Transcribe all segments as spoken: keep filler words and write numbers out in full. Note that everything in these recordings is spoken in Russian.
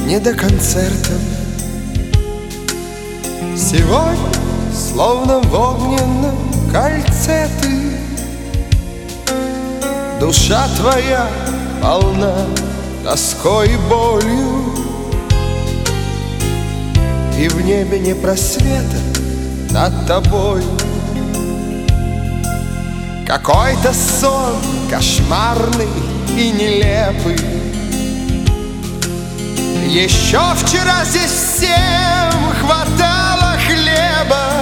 не до концертов. Сегодня, словно в огненном кольце ты, душа твоя полна тоской и болью, и в небе не просвета над тобой. Какой-то сон кошмарный и нелепый. Еще вчера здесь всем хватало хлеба,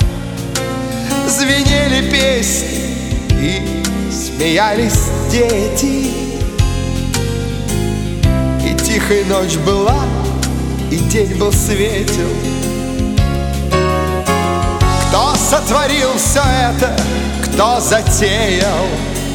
звенели песни и смеялись дети, и тихая ночь была, и день был светел. Кто сотворил все это, кто затеял?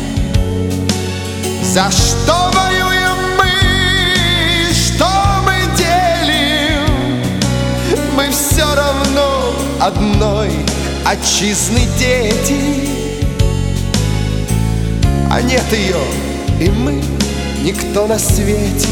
За что воюем мы, что мы делим? Мы все равно одной отчизны дети. А нет ее, и мы никто на свете.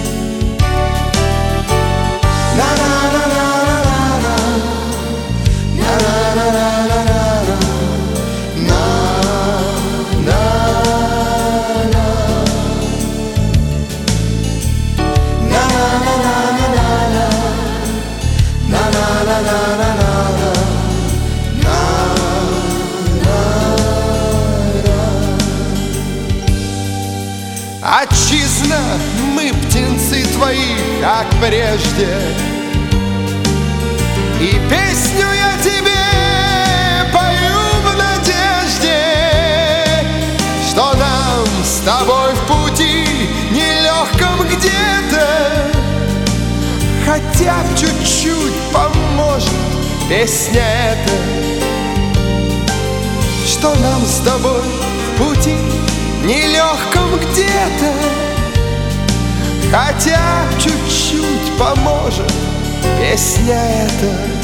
Отчизна, мы птенцы твои, как прежде, и песню я тебе пою в надежде, что нам с тобой в пути нелегком где-то хотя б чуть-чуть поможет песня эта, что нам с тобой в пути нелегком где-то хотя б чуть-чуть поможет песня эта.